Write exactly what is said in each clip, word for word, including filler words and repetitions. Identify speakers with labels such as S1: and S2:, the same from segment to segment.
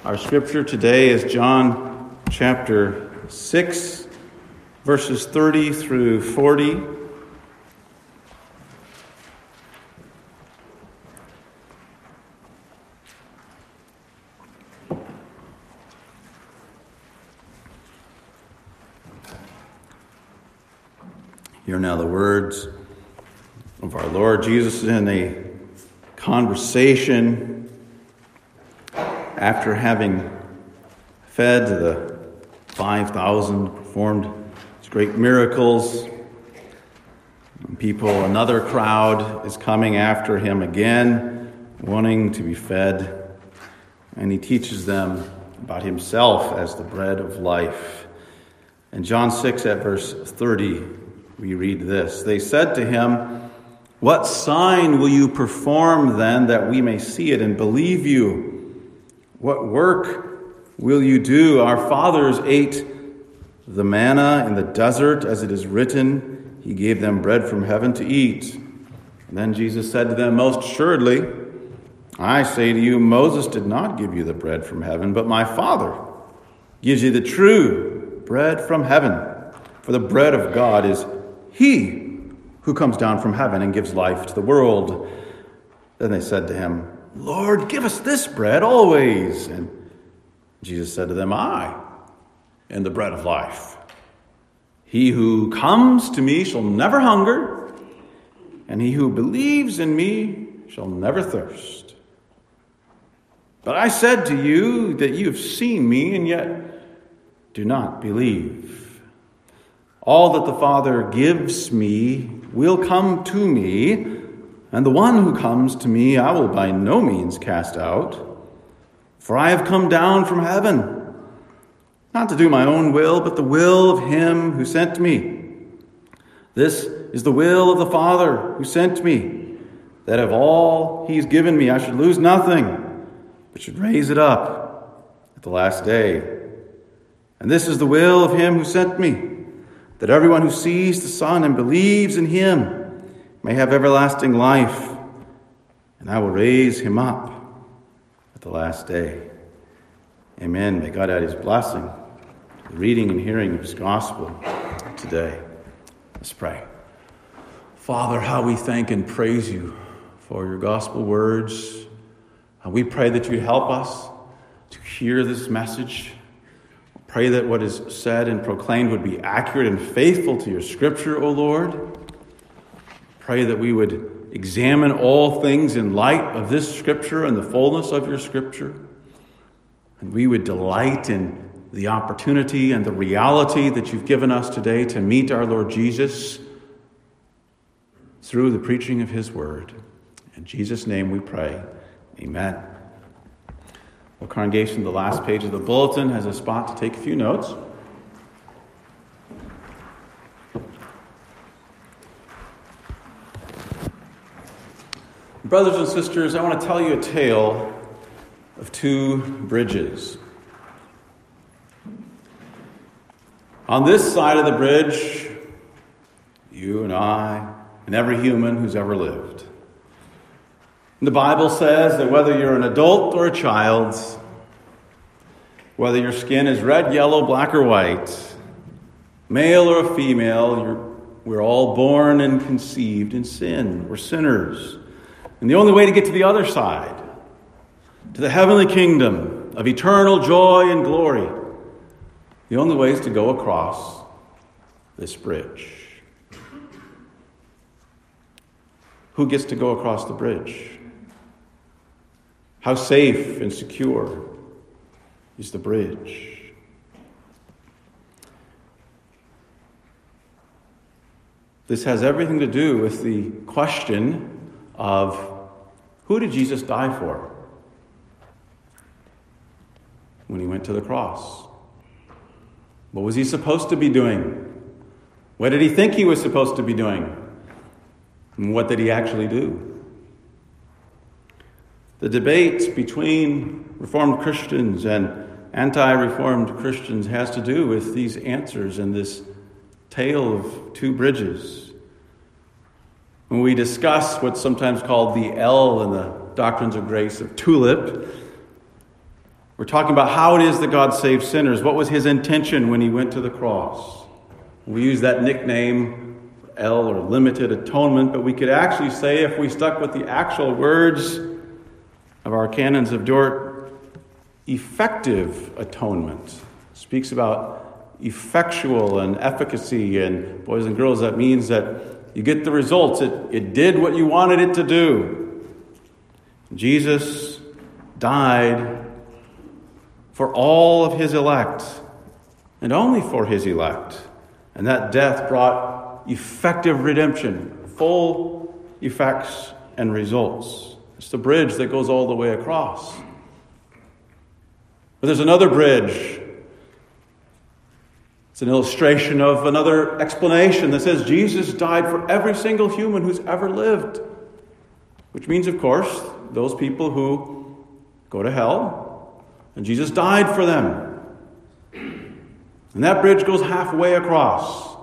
S1: Our scripture today is John chapter six, verses thirty through forty. Hear now the words of our Lord Jesus in a conversation after having fed the five thousand, performed these great miracles. People, another crowd is coming after him again, wanting to be fed. And he teaches them about himself as the bread of life. In John six at verse thirty, we read this. They said to him, "What sign will you perform then that we may see it and believe you? What work will you do? Our fathers ate the manna in the desert, as it is written, he gave them bread from heaven to eat." And then Jesus said to them, "Most assuredly, I say to you, Moses did not give you the bread from heaven, but my Father gives you the true bread from heaven. For the bread of God is he who comes down from heaven and gives life to the world." Then they said to him, "Lord, give us this bread always." And Jesus said to them, "I am the bread of life. He who comes to me shall never hunger, and he who believes in me shall never thirst. But I said to you that you have seen me, and yet do not believe. All that the Father gives me will come to me, and the one who comes to me I will by no means cast out. For I have come down from heaven, not to do my own will, but the will of him who sent me. This is the will of the Father who sent me, that of all he's given me I should lose nothing, but should raise it up at the last day. And this is the will of him who sent me, that everyone who sees the Son and believes in him may have everlasting life, and I will raise him up at the last day." Amen. May God add his blessing to the reading and hearing of his gospel today. Let's pray. Father, how we thank and praise you for your gospel words. And we pray that you help us to hear this message. Pray that what is said and proclaimed would be accurate and faithful to your scripture, O Lord. Pray that we would examine all things in light of this scripture and the fullness of your scripture. And we would delight in the opportunity and the reality that you've given us today to meet our Lord Jesus through the preaching of his word. In Jesus' name we pray. Amen. Well, congregation, the last page of the bulletin has a spot to take a few notes. Brothers and sisters, I want to tell you a tale of two bridges. On this side of the bridge, you and I, and every human who's ever lived. And the Bible says that whether you're an adult or a child, whether your skin is red, yellow, black, or white, male or a female, you're, we're all born and conceived in sin. We're sinners. And the only way to get to the other side, to the heavenly kingdom of eternal joy and glory, the only way is to go across this bridge. Who gets to go across the bridge? How safe and secure is the bridge? This has everything to do with the question of who did Jesus die for when he went to the cross? What was he supposed to be doing? What did he think he was supposed to be doing? And what did he actually do? The debate between Reformed Christians and anti-Reformed Christians has to do with these answers in this tale of two bridges. When we discuss what's sometimes called the L in the Doctrines of Grace of TULIP, We're talking about how it is that God saves sinners. What was his intention when he went to the cross? We use that nickname, L, or limited atonement, but we could actually say, if we stuck with the actual words of our canons of Dort, effective atonement. It speaks about effectual and efficacy, and boys and girls, that means that you get the results. It, it did what you wanted it to do. Jesus died for all of his elect, and only for his elect. And that death brought effective redemption, full effects and results. It's the bridge that goes all the way across. But there's another bridge. It's an illustration of another explanation that says Jesus died for every single human who's ever lived. Which means, of course, those people who go to hell, and Jesus died for them. And that bridge goes halfway across.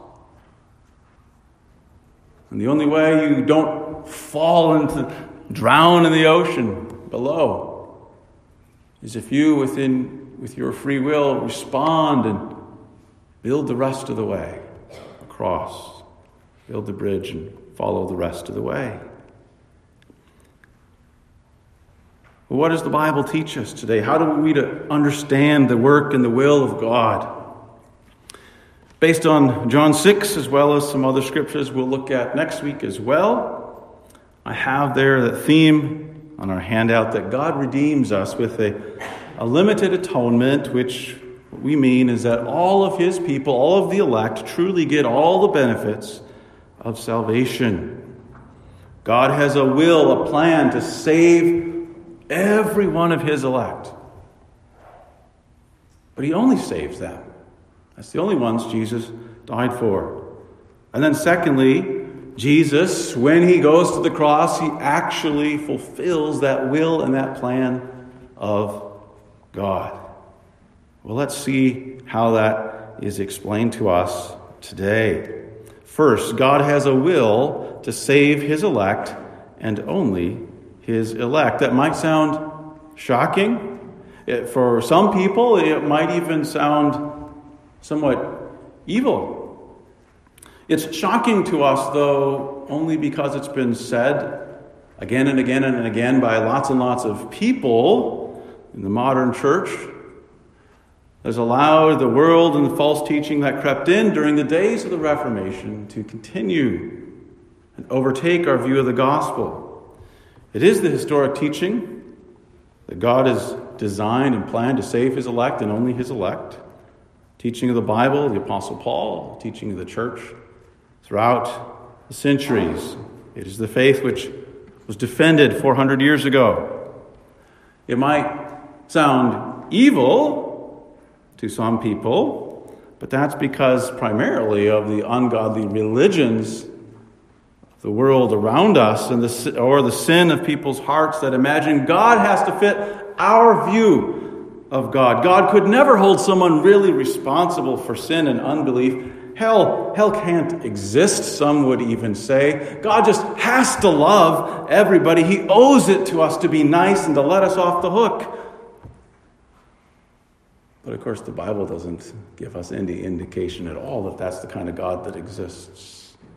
S1: And the only way you don't fall into, drown in the ocean below, is if you, within, with your free will, respond and build the rest of the way across. Build the bridge and follow the rest of the way. Well, what does the Bible teach us today? How do we to understand the work and the will of God? Based on John six, as well as some other scriptures we'll look at next week as well, I have there that theme on our handout that God redeems us with a, a limited atonement, which what we mean is that all of his people, all of the elect, truly get all the benefits of salvation. God has a will, a plan to save every one of his elect. But he only saves them. That's the only ones Jesus died for. And then secondly, Jesus, when he goes to the cross, he actually fulfills that will and that plan of God. Well, let's see how that is explained to us today. First, God has a will to save his elect and only his elect. That might sound shocking. It, for some people, it might even sound somewhat evil. It's shocking to us, though, only because it's been said again and again and again by lots and lots of people in the modern church that has allowed the world and the false teaching that crept in during the days of the Reformation to continue and overtake our view of the gospel. It is the historic teaching that God has designed and planned to save his elect and only his elect. Teaching of the Bible, the Apostle Paul, teaching of the church throughout the centuries. It is the faith which was defended four hundred years ago. It might sound evil to some people, but that's because primarily of the ungodly religions the world around us, and the or the sin of people's hearts that imagine God has to fit our view of God. God could never hold someone really responsible for sin and unbelief. Hell, hell can't exist, some would even say. God just has to love everybody. He owes it to us to be nice and to let us off the hook. But of course, the Bible doesn't give us any indication at all that that's the kind of God that exists.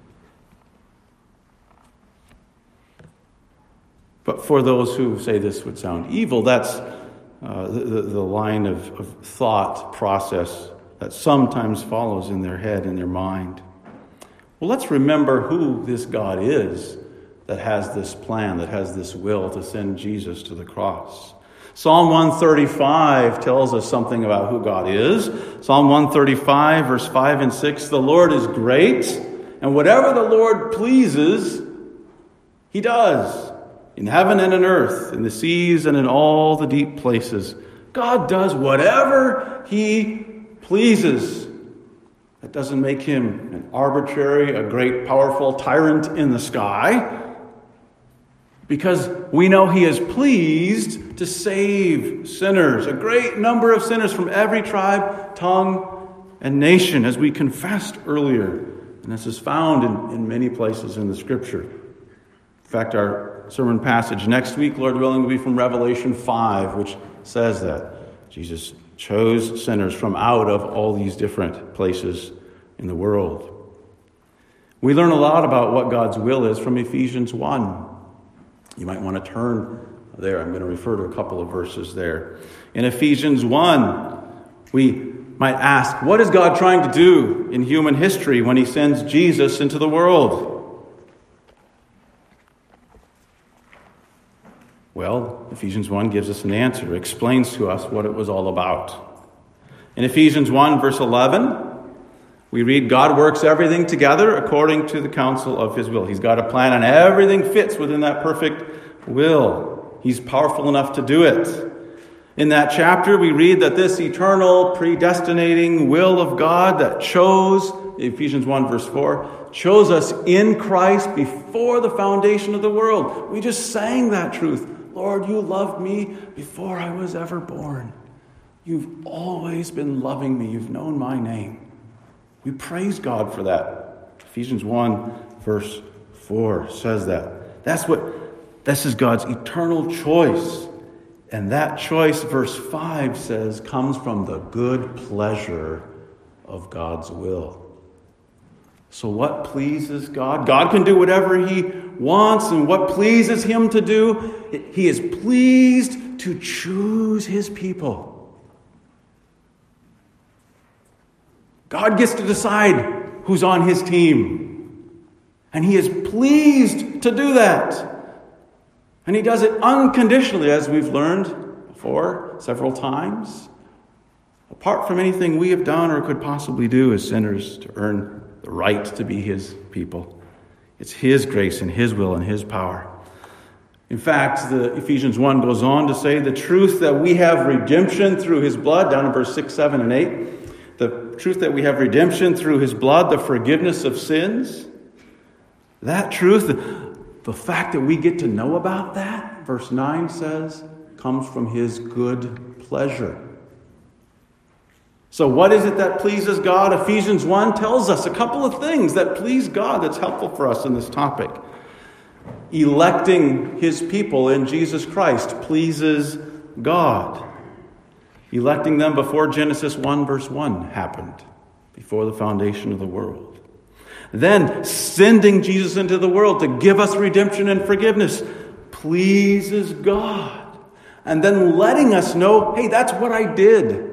S1: But for those who say this would sound evil, that's uh, the, the line of, of thought process that sometimes follows in their head, in their mind. Well, let's remember who this God is that has this plan, that has this will to send Jesus to the cross. Psalm one thirty-five tells us something about who God is. Psalm one thirty-five, verse five and six, the Lord is great, and whatever the Lord pleases, he does. In heaven and in earth, in the seas and in all the deep places. God does whatever he pleases. That doesn't make him an arbitrary, a great, powerful tyrant in the sky. Because we know he is pleased to save sinners. A great number of sinners from every tribe, tongue, and nation, as we confessed earlier. And this is found in, in many places in the Scripture. In fact, our sermon passage next week, Lord willing, will be from Revelation five, which says that Jesus chose sinners from out of all these different places in the world. We learn a lot about what God's will is from Ephesians one. You might want to turn there. I'm going to refer to a couple of verses there. In Ephesians one, we might ask, what is God trying to do in human history when he sends Jesus into the world? Well, Ephesians one gives us an answer. It explains to us what it was all about. In Ephesians one, verse eleven, we read, God works everything together according to the counsel of his will. He's got a plan and everything fits within that perfect will. He's powerful enough to do it. In that chapter, we read that this eternal, predestinating will of God that chose, Ephesians one, verse four, chose us in Christ before the foundation of the world. We just sang that truth. Lord, you loved me before I was ever born. You've always been loving me. You've known my name. We praise God for that. Ephesians one, verse four says that. That's what, this is God's eternal choice. And that choice, verse five says, comes from the good pleasure of God's will. So what pleases God? God can do whatever he wants, and what pleases him to do? He is pleased to choose his people. God gets to decide who's on his team. And he is pleased to do that. And he does it unconditionally, as we've learned before several times. Apart from anything we have done or could possibly do as sinners to earn the right to be his people. It's his grace and his will and his power. In fact, the Ephesians one goes on to say the truth that we have redemption through his blood, down in verse six, seven, and eight. The truth that we have redemption through his blood, the forgiveness of sins. That truth, the fact that we get to know about that, verse nine says, comes from his good pleasure. So what is it that pleases God? Ephesians one tells us a couple of things that please God that's helpful for us in this topic. Electing his people in Jesus Christ pleases God. Electing them before Genesis one, verse one happened, before the foundation of the world. Then sending Jesus into the world to give us redemption and forgiveness pleases God. And then letting us know, hey, that's what I did.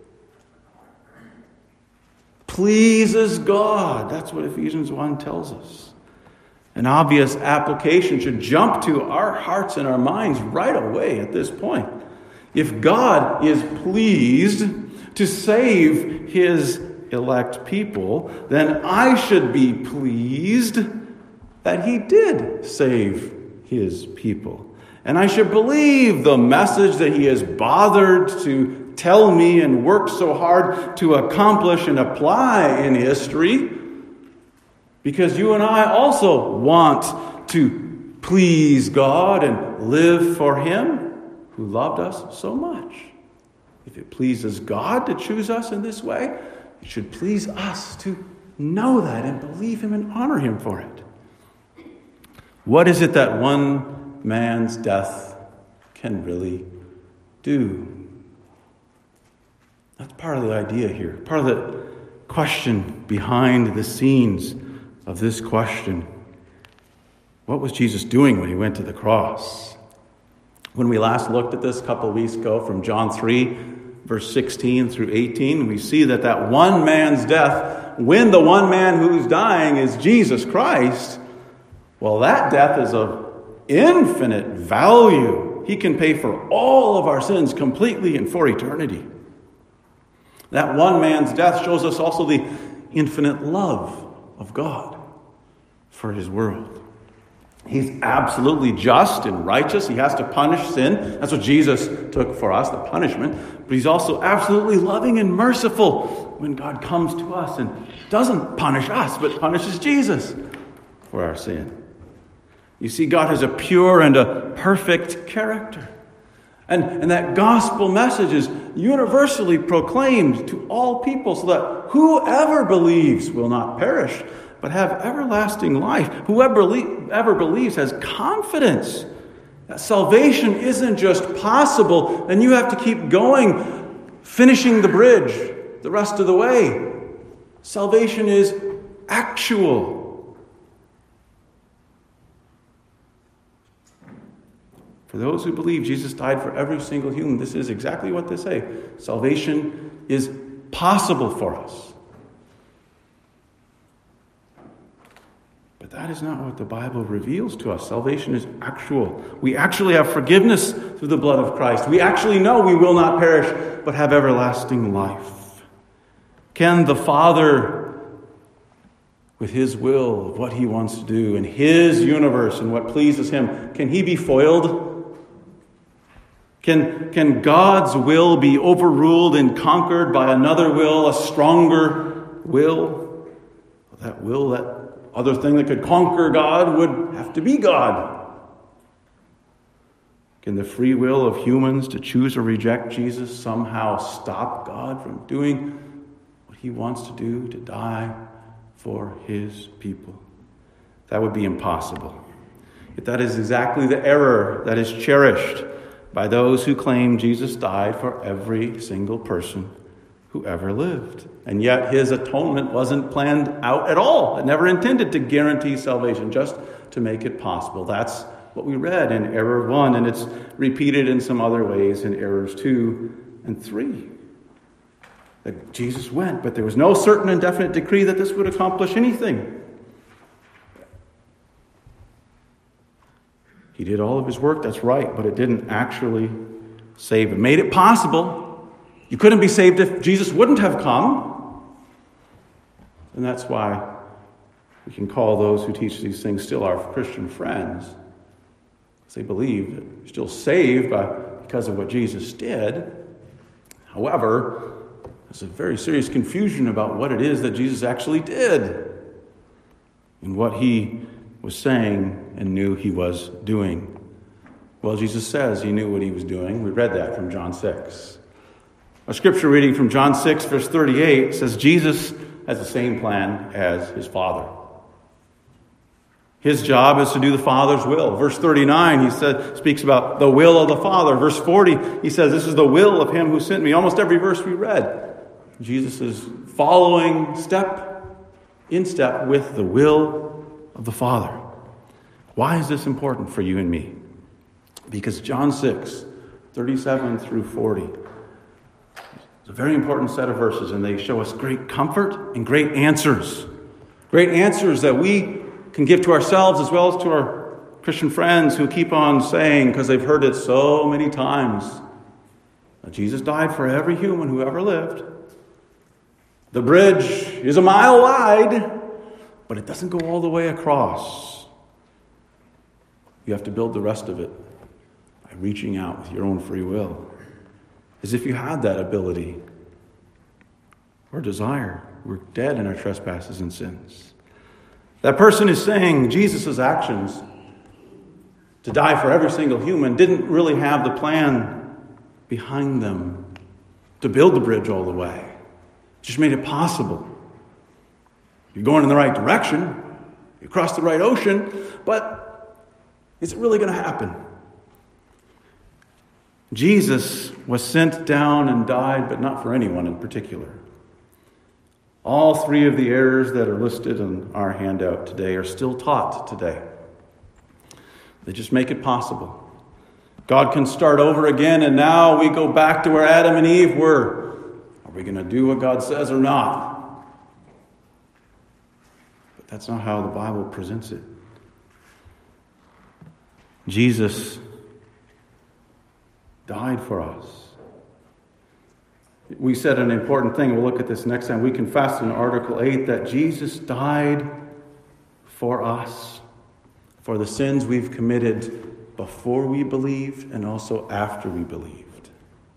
S1: Pleases God. That's what Ephesians one tells us. An obvious application should jump to our hearts and our minds right away at this point. If God is pleased to save his elect people, then I should be pleased that he did save his people. And I should believe the message that he has bothered to tell me and work so hard to accomplish and apply in history, because you and I also want to please God and live for him who loved us so much. If it pleases God to choose us in this way, it should please us to know that and believe him and honor him for it. What is it that one man's death can really do? That's part of the idea here. Part of the question behind the scenes of this question. What was Jesus doing when he went to the cross? When we last looked at this a couple of weeks ago from John three, verse sixteen through eighteen, we see that that one man's death, when the one man who's dying is Jesus Christ, well, that death is of infinite value. He can pay for all of our sins completely and for eternity. That one man's death shows us also the infinite love of God for his world. He's absolutely just and righteous. He has to punish sin. That's what Jesus took for us, the punishment. But he's also absolutely loving and merciful when God comes to us and doesn't punish us, but punishes Jesus for our sin. You see, God has a pure and a perfect character. And, and that gospel message is universally proclaimed to all people so that whoever believes will not perish, but have everlasting life. Whoever ever believes has confidence that salvation isn't just possible, and you have to keep going finishing the bridge the rest of the way. Salvation is actual. For those who believe Jesus died for every single human, this is exactly what they say. Salvation is possible for us. But that is not what the Bible reveals to us. Salvation is actual. We actually have forgiveness through the blood of Christ. We actually know we will not perish, but have everlasting life. Can the Father, with his will of what he wants to do in his universe and what pleases him, can he be foiled? Can, can God's will be overruled and conquered by another will, a stronger will? That will, that other thing that could conquer God would have to be God. Can the free will of humans to choose or reject Jesus somehow stop God from doing what he wants to do, to die for his people? That would be impossible. Yet that is exactly the error that is cherished by those who claim Jesus died for every single person who ever lived. And yet his atonement wasn't planned out at all. It never intended to guarantee salvation, just to make it possible. That's what we read in error one, and it's repeated in some other ways in errors two and three. That Jesus went, but there was no certain and definite decree that this would accomplish anything. He did all of his work, that's right, but it didn't actually save. It made it possible. You couldn't be saved if Jesus wouldn't have come. And that's why we can call those who teach these things still our Christian friends. Because they believe that you're still saved by, because of what Jesus did. However, there's a very serious confusion about what it is that Jesus actually did and what he was saying and knew he was doing. Well, Jesus says he knew what he was doing. We read that from John six. A scripture reading from John six, verse thirty-eight says Jesus has the same plan as his Father. His job is to do the Father's will. Verse thirty-nine, he said, speaks about the will of the Father. Verse forty, he says, this is the will of him who sent me. Almost every verse we read, Jesus is following step in step with the will of the Father. Why is this important for you and me? Because John six, thirty-seven through forty is a very important set of verses, and they show us great comfort and great answers. Great answers that we can give to ourselves as well as to our Christian friends who keep on saying, because they've heard it so many times, that Jesus died for every human who ever lived. The bridge is a mile wide, but it doesn't go all the way across. You have to build the rest of it by reaching out with your own free will. As if you had that ability or desire. We're dead in our trespasses and sins. That person is saying Jesus' actions to die for every single human didn't really have the plan behind them to build the bridge all the way. It just made it possible. You're going in the right direction. You cross the right ocean. But is it really going to happen? Jesus was sent down and died, but not for anyone in particular. All three of the errors that are listed in our handout today are still taught today. They just make it possible. God can start over again, and now we go back to where Adam and Eve were. Are we going to do what God says or not? But that's not how the Bible presents it. Jesus died for us. We said an important thing. We'll look at this next time. We confess in Article eight that Jesus died for us, for the sins we've committed before we believed and also after we believed.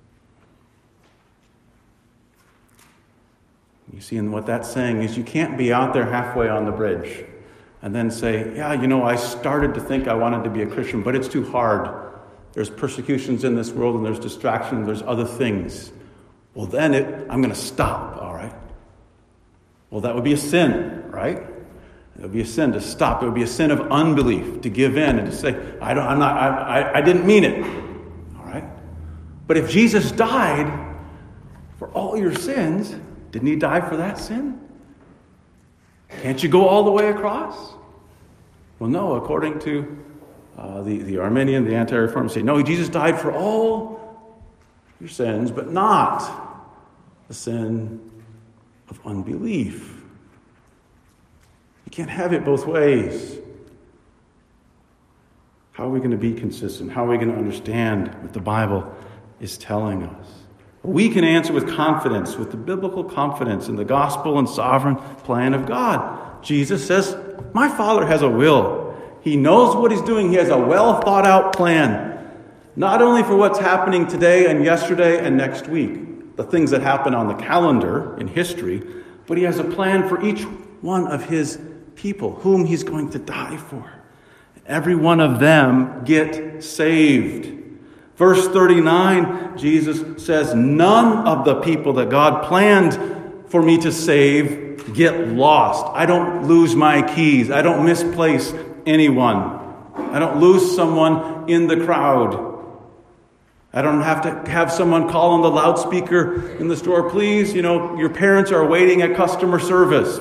S1: You see, and what that's saying is you can't be out there halfway on the bridge and then say, yeah, you know, I started to think I wanted to be a Christian, but it's too hard. There's persecutions in this world and there's distractions, there's other things. Well, then it, I'm going to stop, all right? Well, that would be a sin, right? It would be a sin to stop. It would be a sin of unbelief, to give in and to say, I don't, I'm not, I, I, I didn't mean it, all right? But if Jesus died, all your sins. Didn't he die for that sin? Can't you go all the way across? Well, no, according to uh, the, the Arminian, the anti-reform say, no, Jesus died for all your sins, but not the sin of unbelief. You can't have it both ways. How are we going to be consistent? How are we going to understand what the Bible is telling us? We can answer with confidence, with the biblical confidence in the gospel and sovereign plan of God. Jesus says, my Father has a will. He knows what he's doing. He has a well thought out plan. Not only for what's happening today and yesterday and next week, the things that happen on the calendar in history, but he has a plan for each one of his people, whom he's going to die for. Every one of them get saved. Verse thirty-nine, Jesus says, none of the people that God planned for me to save get lost. I don't lose my keys. I don't misplace anyone. I don't lose someone in the crowd. I don't have to have someone call on the loudspeaker in the store, please, you know, your parents are waiting at customer service.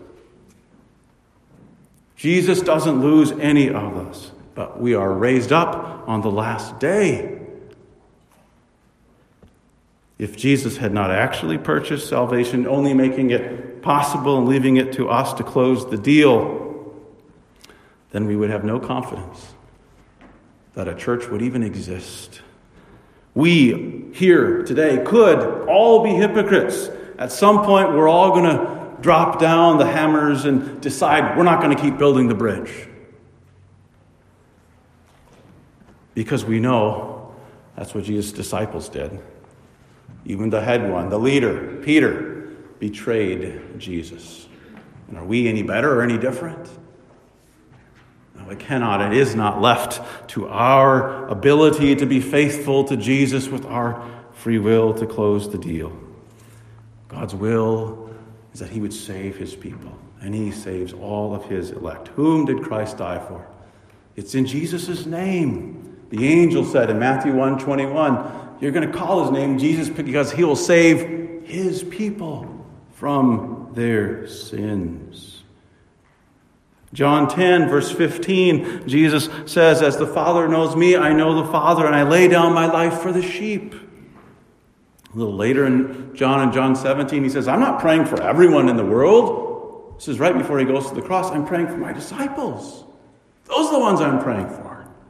S1: Jesus doesn't lose any of us, but we are raised up on the last day. If Jesus had not actually purchased salvation, only making it possible and leaving it to us to close the deal, then we would have no confidence that a church would even exist. We here today could all be hypocrites. At some point, we're all going to drop down the hammers and decide we're not going to keep building the bridge. Because we know that's what Jesus' disciples did. Even the head one, the leader, Peter, betrayed Jesus. And are we any better or any different? No, it cannot. It is not left to our ability to be faithful to Jesus with our free will to close the deal. God's will is that he would save his people, and he saves all of his elect. Whom did Christ die for? It's in Jesus' name. The angel said in Matthew one twenty-one, you're going to call his name Jesus because he will save his people from their sins. John ten, verse fifteen, Jesus says, as the Father knows me, I know the Father, and I lay down my life for the sheep. A little later in John and John seventeen, he says, I'm not praying for everyone in the world. This is right before he goes to the cross. I'm praying for my disciples. Those are the ones I'm praying for.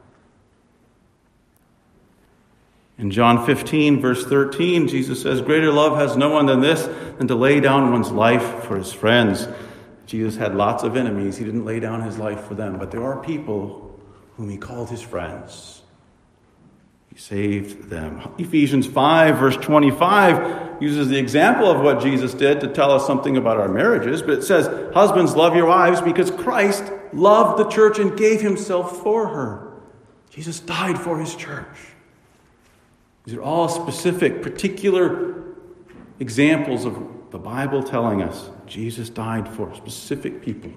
S1: In John fifteen, verse thirteen, Jesus says, greater love has no one than this, than to lay down one's life for his friends. Jesus had lots of enemies. He didn't lay down his life for them. But there are people whom he called his friends. He saved them. Ephesians five, verse twenty-five, uses the example of what Jesus did to tell us something about our marriages. But it says, husbands, love your wives because Christ loved the church and gave himself for her. Jesus died for his church. These are all specific, particular examples of the Bible telling us Jesus died for specific people,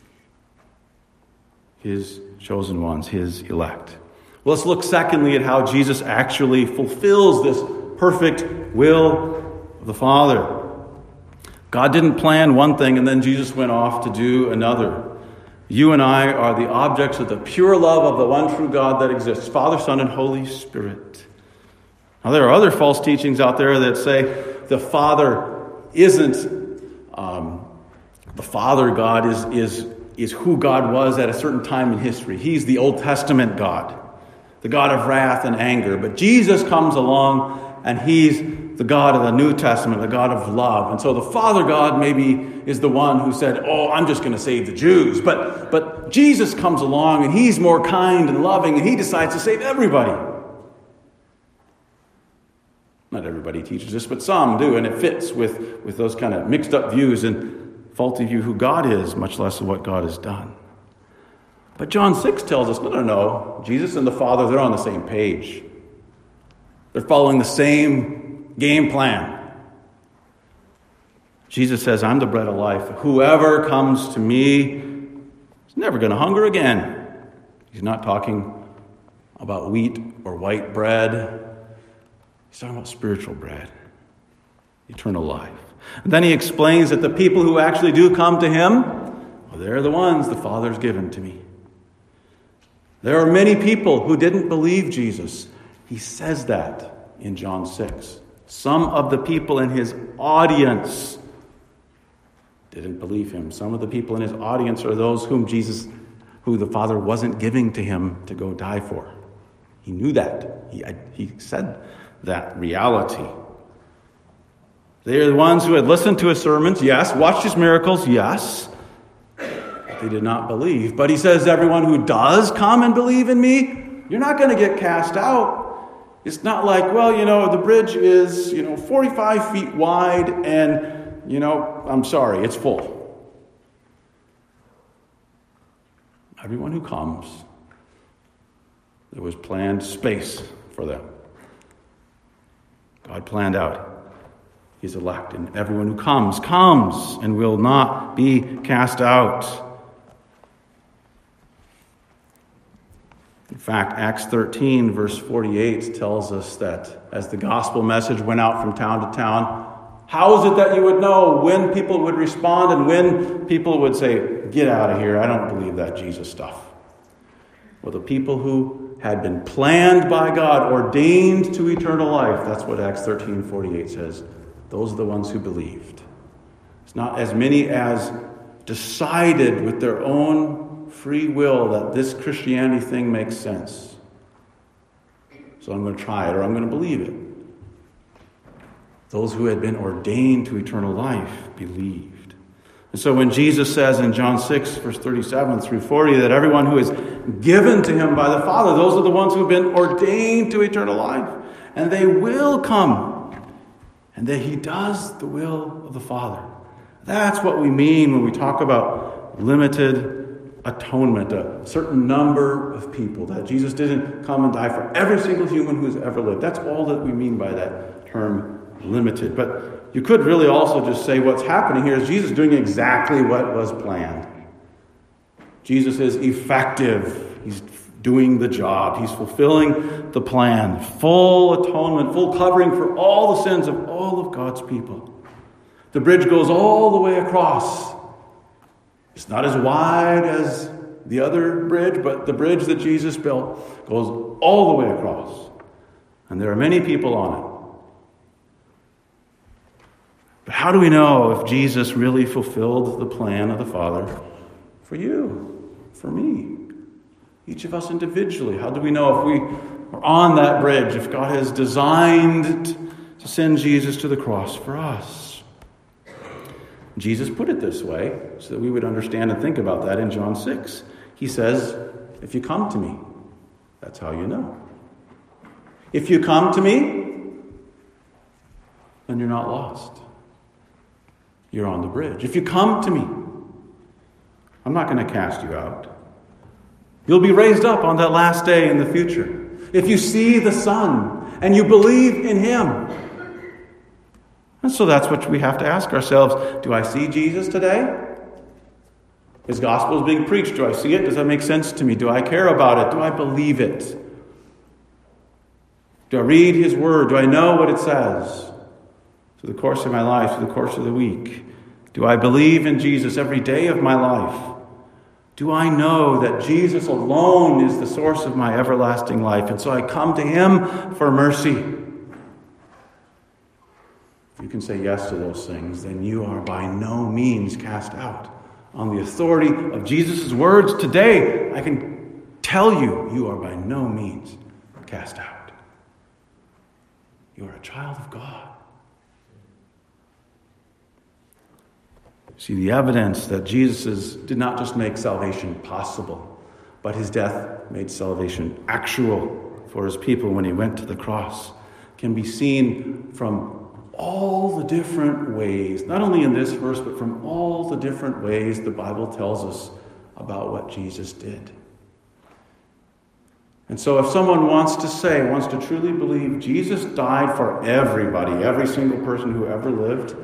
S1: his chosen ones, his elect. Well, let's look secondly at how Jesus actually fulfills this perfect will of the Father. God didn't plan one thing and then Jesus went off to do another. You and I are the objects of the pure love of the one true God that exists, Father, Son, and Holy Spirit. Now, there are other false teachings out there that say the Father isn't, um, the Father God is, is, is who God was at a certain time in history. He's the Old Testament God, the God of wrath and anger. But Jesus comes along and he's the God of the New Testament, the God of love. And so the Father God maybe is the one who said, oh, I'm just going to save the Jews. But, but Jesus comes along and he's more kind and loving and he decides to save everybody. Not everybody teaches this, but some do, and it fits with, with those kind of mixed up views and faulty view who God is, much less of what God has done. But John six tells us, no, no, no. Jesus and the Father, they're on the same page. They're following the same game plan. Jesus says, I'm the bread of life. Whoever comes to me is never going to hunger again. He's not talking about wheat or white bread. He's talking about spiritual bread. eternal life. And then he explains that the people who actually do come to him, well, they're the ones the Father's given to me. There are many people who didn't believe Jesus. He says that in John six. Some of the people in his audience didn't believe him. Some of the people in his audience are those whom Jesus, who the Father wasn't giving to him to go die for. He knew that. He, he said that reality. They are the ones who had listened to his sermons, yes, watched his miracles, yes, but they did not believe. But he says, everyone who does come and believe in me, you're not going to get cast out. It's not like, well, you know, the bridge is, you know, forty-five feet wide and, you know, I'm sorry, it's full. Everyone who comes, there was planned space for them. God planned out his elect, and everyone who comes, comes and will not be cast out. In fact, Acts thirteen, verse forty-eight tells us that as the gospel message went out from town to town, how is it that you would know when people would respond and when people would say, get out of here, I don't believe that Jesus stuff? Well, the people who had been planned by God, ordained to eternal life, that's what Acts thirteen forty-eight says. Those are the ones who believed. It's not as many as decided with their own free will that this Christianity thing makes sense. So I'm going to try it or I'm going to believe it. Those who had been ordained to eternal life believed. And so when Jesus says in John six, verse thirty-seven through forty, that everyone who is given to him by the Father, those are the ones who have been ordained to eternal life. And they will come. And that he does the will of the Father. That's what we mean when we talk about limited atonement, a certain number of people. That Jesus didn't come and die for every single human who's ever lived. That's all that we mean by that term limited. But you could really also just say what's happening here is Jesus doing exactly what was planned. Jesus is effective. He's doing the job. He's fulfilling the plan. Full atonement, full covering for all the sins of all of God's people. The bridge goes all the way across. It's not as wide as the other bridge, but the bridge that Jesus built goes all the way across. And there are many people on it. But how do we know if Jesus really fulfilled the plan of the Father for you, for me? Each of us individually. How do we know if we are on that bridge, if God has designed to send Jesus to the cross for us? Jesus put it this way so that we would understand and think about that in John six. He says, if you come to me, that's how you know. If you come to me, then you're not lost. You're on the bridge. If you come to me, I'm not going to cast you out. You'll be raised up on that last day in the future. If you see the Son and you believe in him. And so that's what we have to ask ourselves. Do I see Jesus today? His gospel is being preached. Do I see it? Does that make sense to me? Do I care about it? Do I believe it? Do I read his word? Do I know what it says? Through the course of my life, through the course of the week. Do I believe in Jesus every day of my life? Do I know that Jesus alone is the source of my everlasting life? And so I come to him for mercy. If you can say yes to those things, then you are by no means cast out. On the authority of Jesus' words today, I can tell you, you are by no means cast out. You are a child of God. See, the evidence that Jesus did not just make salvation possible, but his death made salvation actual for his people when he went to the cross, can be seen from all the different ways, not only in this verse, but from all the different ways the Bible tells us about what Jesus did. And so if someone wants to say, wants to truly believe Jesus died for everybody, every single person who ever lived,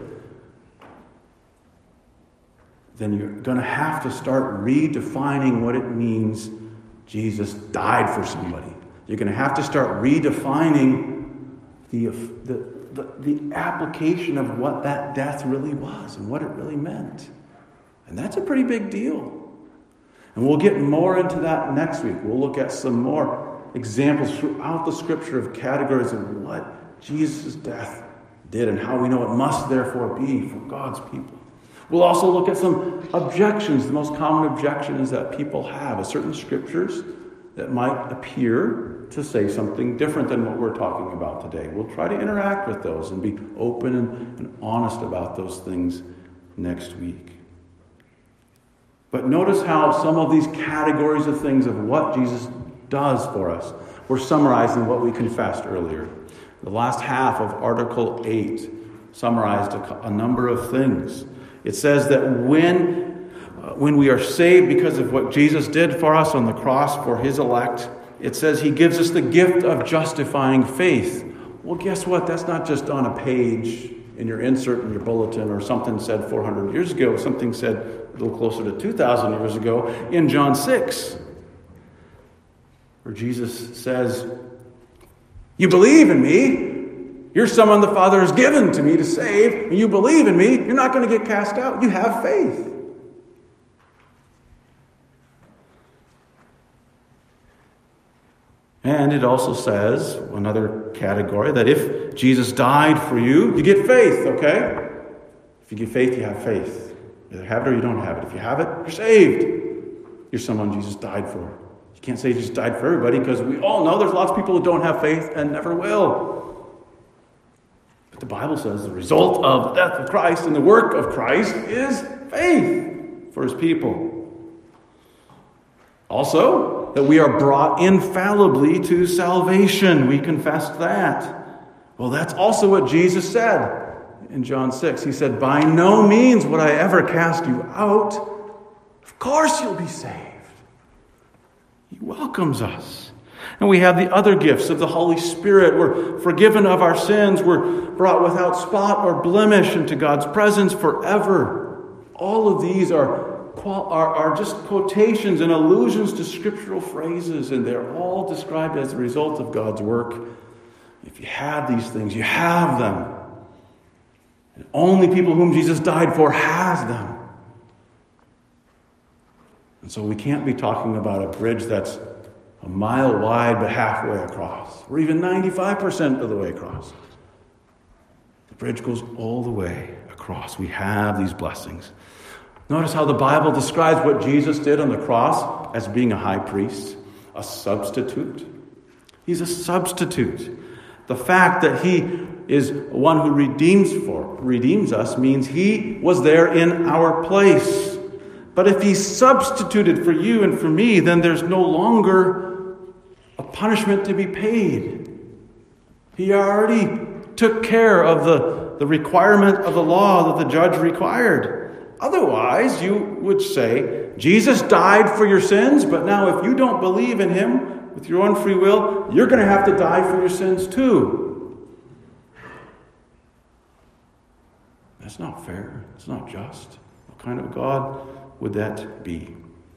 S1: then you're going to have to start redefining what it means Jesus died for somebody. You're going to have to start redefining the, the, the, the application of what that death really was and what it really meant. And that's a pretty big deal. And we'll get more into that next week. We'll look at some more examples throughout the Scripture of categories of what Jesus' death did and how we know it must therefore be for God's people. We'll also look at some objections. The most common objection is that people have of certain scriptures that might appear to say something different than what we're talking about today. We'll try to interact with those and be open and, and honest about those things next week. But notice how some of these categories of things of what Jesus does for us were summarized in what we confessed earlier. The last half of Article eight summarized a, a number of things. It says that when, uh, when we are saved because of what Jesus did for us on the cross for his elect, it says he gives us the gift of justifying faith. Well, guess what? That's not just on a page in your insert in your bulletin or something said four hundred years ago, something said a little closer to two thousand years ago in John six, where Jesus says, you believe in me, you're someone the Father has given to me to save, and you believe in me, you're not going to get cast out. You have faith. And it also says, another category, that if Jesus died for you, you get faith, okay? If you get faith, you have faith. You either have it or you don't have it. If you have it, you're saved. You're someone Jesus died for. You can't say Jesus died for everybody because we all know there's lots of people who don't have faith and never will. But the Bible says the result of the death of Christ and the work of Christ is faith for his people. Also, that we are brought infallibly to salvation. We confessed that. Well, that's also what Jesus said in John six. He said, by no means would I ever cast you out. Of course you'll be saved. He welcomes us. And we have the other gifts of the Holy Spirit. We're forgiven of our sins. We're brought without spot or blemish into God's presence forever. All of these are Are, are just quotations and allusions to scriptural phrases, and they're all described as the result of God's work. If you have these things, you have them. And only people whom Jesus died for has them. And so we can't be talking about a bridge that's a mile wide but halfway across, or even ninety-five percent of the way across. The bridge goes all the way across. We have these blessings. Notice how the Bible describes what Jesus did on the cross as being a high priest, a substitute. He's a substitute. The fact that he is one who redeems for redeems us means he was there in our place. But if he substituted for you and for me, then there's no longer a punishment to be paid. He already took care of the, the requirement of the law that the judge required. Otherwise, you would say, Jesus died for your sins, but now if you don't believe in him with your own free will, you're going to have to die for your sins too. That's not fair. It's not just. What kind of God would that be?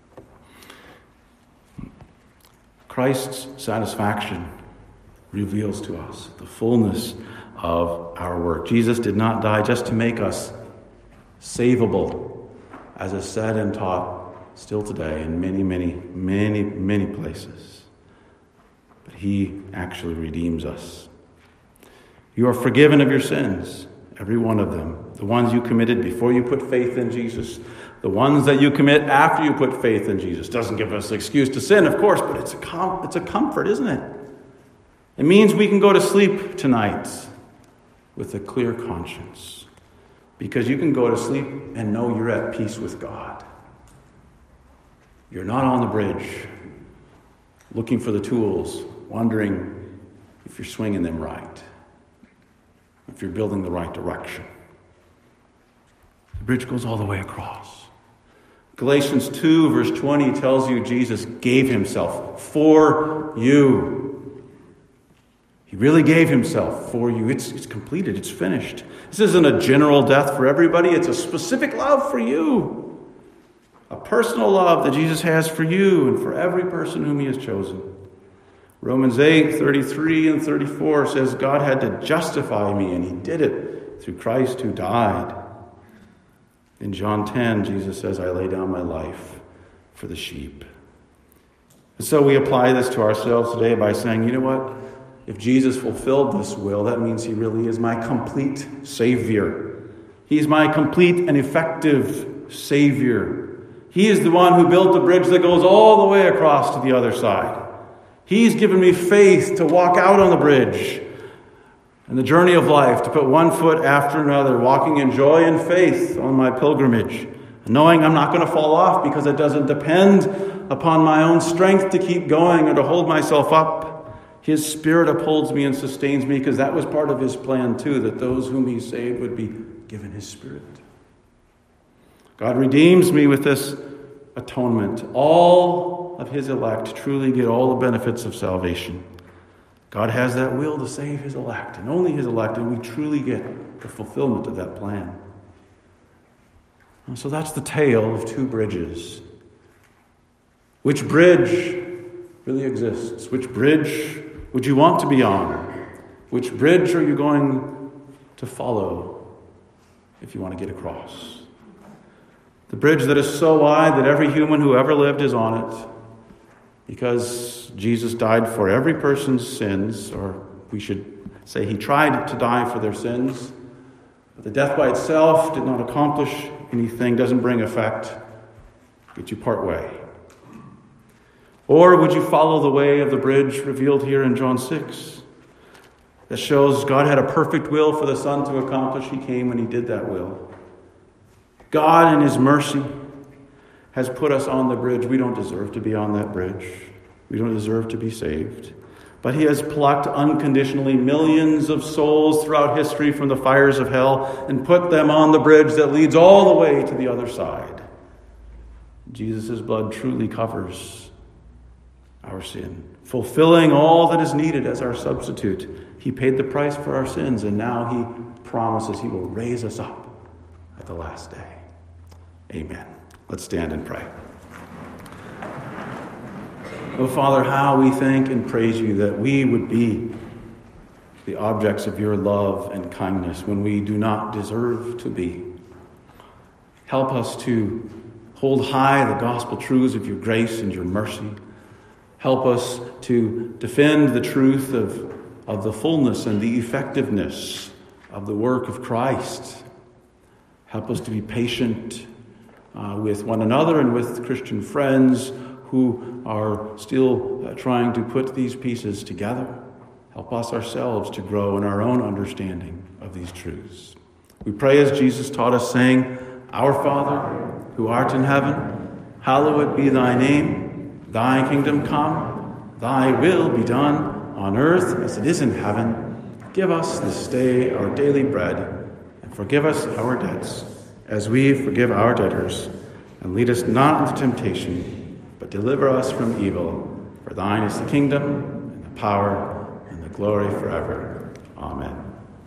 S1: Christ's satisfaction reveals to us the fullness of our work. Jesus did not die just to make us savable, as is said and taught still today in many, many, many, many places. But he actually redeems us. You are forgiven of your sins, every one of them. The ones you committed before you put faith in Jesus. The ones that you commit after you put faith in Jesus. Doesn't give us an excuse to sin, of course, but it's a com- it's a comfort, isn't it? It means we can go to sleep tonight with a clear conscience. Because you can go to sleep and know you're at peace with God. You're not on the bridge looking for the tools, wondering if you're swinging them right, if you're building the right direction. The bridge goes all the way across. Galatians two verse twenty tells you Jesus gave himself for you. He really gave himself for you. It's, it's completed. It's finished. This isn't a general death for everybody. It's a specific love for you. A personal love that Jesus has for you and for every person whom he has chosen. Romans eight, thirty-three and thirty-four says God had to justify me, and he did it through Christ who died. In John ten, Jesus says, I lay down my life for the sheep. And so we apply this to ourselves today by saying, you know what? If Jesus fulfilled this will, that means he really is my complete Savior. He's my complete and effective Savior. He is the one who built the bridge that goes all the way across to the other side. He's given me faith to walk out on the bridge and the journey of life, to put one foot after another, walking in joy and faith on my pilgrimage, knowing I'm not going to fall off because it doesn't depend upon my own strength to keep going or to hold myself up. His Spirit upholds me and sustains me, because that was part of his plan too, that those whom he saved would be given his Spirit. God redeems me with this atonement. All of his elect truly get all the benefits of salvation. God has that will to save his elect, and only his elect, and we truly get the fulfillment of that plan. And so that's the tale of two bridges. Which bridge really exists? Which bridge would you want to be on? Which bridge are you going to follow if you want to get across? The bridge that is so wide that every human who ever lived is on it, because Jesus died for every person's sins, or we should say he tried to die for their sins, but the death by itself did not accomplish anything, doesn't bring effect, but you part way. Or would you follow the way of the bridge revealed here in John six, that shows God had a perfect will for the Son to accomplish? He came and he did that will. God in his mercy has put us on the bridge. We don't deserve to be on that bridge. We don't deserve to be saved. But he has plucked unconditionally millions of souls throughout history from the fires of hell and put them on the bridge that leads all the way to the other side. Jesus' blood truly covers our sin, fulfilling all that is needed as our substitute. He paid the price for our sins, and now he promises he will raise us up at the last day. Amen. Let's stand and pray. Oh, Father, how we thank and praise you that we would be the objects of your love and kindness when we do not deserve to be. Help us to hold high the gospel truths of your grace and your mercy. Help us to defend the truth of, of the fullness and the effectiveness of the work of Christ. Help us to be patient uh, with one another and with Christian friends who are still uh, trying to put these pieces together. Help us ourselves to grow in our own understanding of these truths. We pray as Jesus taught us, saying, Our Father, who art in heaven, hallowed be thy name. Thy kingdom come, thy will be done on earth as it is in heaven. Give us this day our daily bread, and forgive us our debts, as we forgive our debtors. And lead us not into temptation, but deliver us from evil. For thine is the kingdom, and the power, and the glory forever. Amen.